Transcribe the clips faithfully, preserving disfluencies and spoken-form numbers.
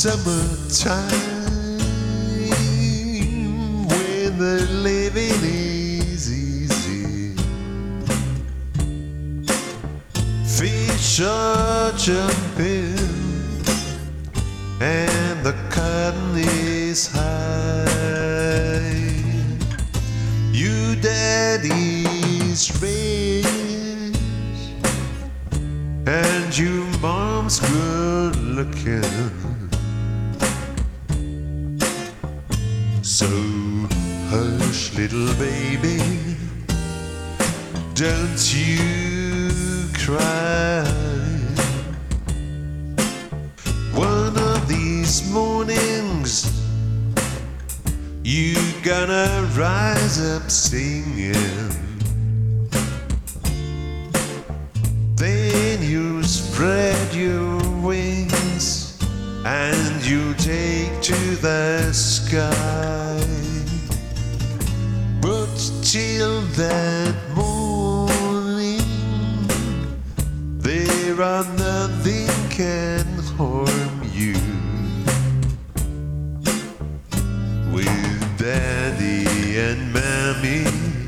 Summertime, when the living is easy, fish are jumping and the cotton is high. You daddy's rich and you mom's good looking. So hush, little baby, don't you cry. One of these mornings you gonna rise up singing. Then you spread your wings and you take to the sky. But till that morning, there are nothing can harm you. With daddy and mommy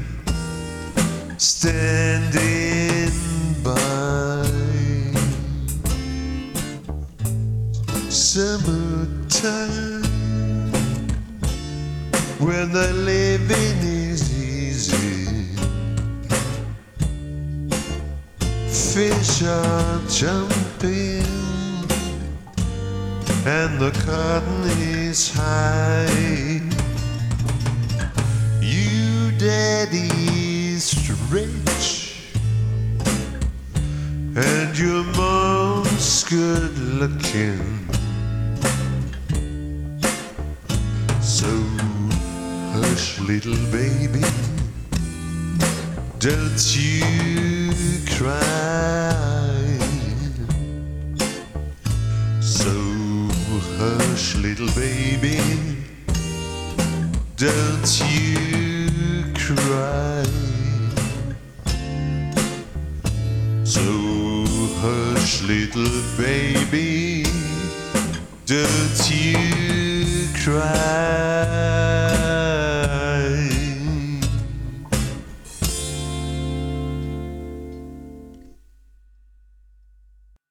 standing by. Summertime, when the living is easy, fish are jumping and the cotton is high. You daddy's rich and your mom's good looking. So hush, little baby, don't you cry. So hush, little baby, don't you cry. So hush, little baby, don't you cry.